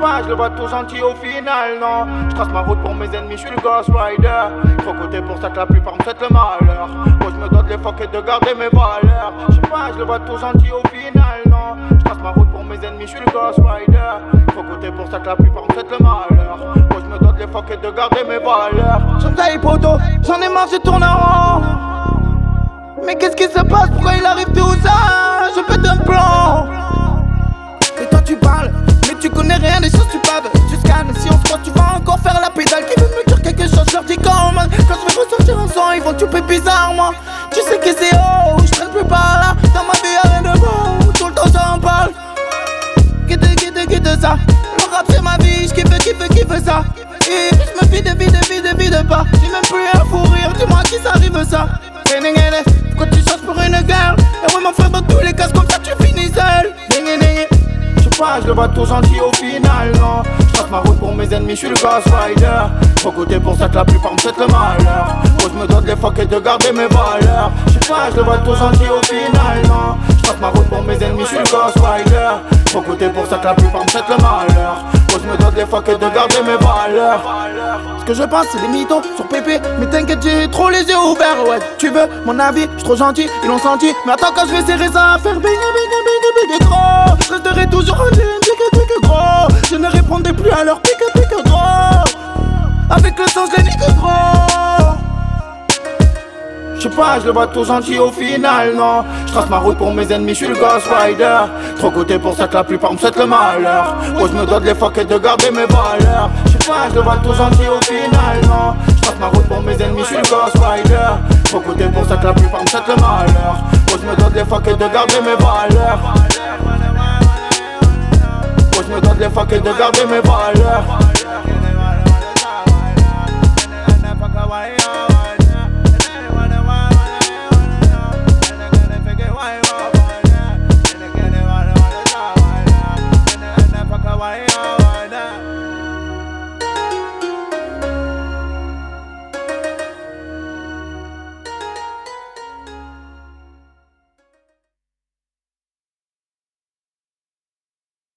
pas, je le vois tout gentil au final, non. Je trace ma route pour mes ennemis, je suis le Ghost Rider. Trop côté pour ça que la plupart me souhaitent le malheur. Moi je me dois de les fuck et de garder mes valeurs. Je pas, je le vois tout gentil au final, non. Je trace ma route pour mes ennemis, je suis le Ghost Rider. Trop côté pour ça que la plupart me souhaitent le malheur. Moi je me dois de les fuck et de garder mes valeurs. Je me taille poteau, j'en ai marre, je tourne en rond. Mais qu'est-ce qui se passe, pourquoi il arrive tout ça? Je pète un plan. Et toi tu parles, mais tu connais rien des choses tu baves. Jusqu'à si on se croit, tu vas encore faire la pédale. Qui veut me dire quelque chose, je leur dis comment. Quand je vais ressortir un son, ils vont tuer bizarrement. Tu sais que c'est haut, je traîne plus par là. Dans ma vie y'a rien de bon, tout le temps j'en parle. Quitte ça, le rap c'est ma vie, j'kiffe ça. Et je me vide pas. J'ai même plus un fou rire, dis-moi qui ça arrive ça. Pourquoi tu changes pour une guerre? Et ouais mon frère dans tous les cas comme ça tu finis seul. Je pas, je le vois tout gentil au final, non. Je trace ma route pour mes ennemis, je suis le Ghost Rider. Trop côté pour ça que la plupart me souhaitent le malheur. Moi je me dois de les fuck et de garder mes valeurs. Je pas, je le vois tout gentil au final, non. Je trace ma route pour mes ennemis, je suis le Ghost Rider. Trop côté pour ça que la plupart me souhaitent le malheur. Moi je me dois de les fuck et de garder mes valeurs. Ce que je pense c'est des mythos sur pépé. Mais t'inquiète j'ai trop les yeux ouverts. Ouais tu veux mon avis, j'suis trop gentil, ils l'ont senti. Mais attends quand je vais serrer ça à faire bing gros. Je resterai toujours en ligne, gros. Je ne répondrai plus à leur pique gros. Avec le sang je les nique gros. Je pas, je le vois tout gentil au final, non. Je trace ma route pour mes ennemis, je suis le Ghost Rider. Trop côté pour ça que la plupart me souhaitent le malheur. Moi je me dois de les fuck et de garder mes valeurs. Je pas, je le vois tout gentil au final, non. Je trace ma route pour mes ennemis, je suis le Ghost Rider. Trop côté pour ça que la plupart me souhaitent le malheur. Moi je me dois de les fuck et de garder mes valeurs. Moi je me dois de les fuck et de garder mes valeurs.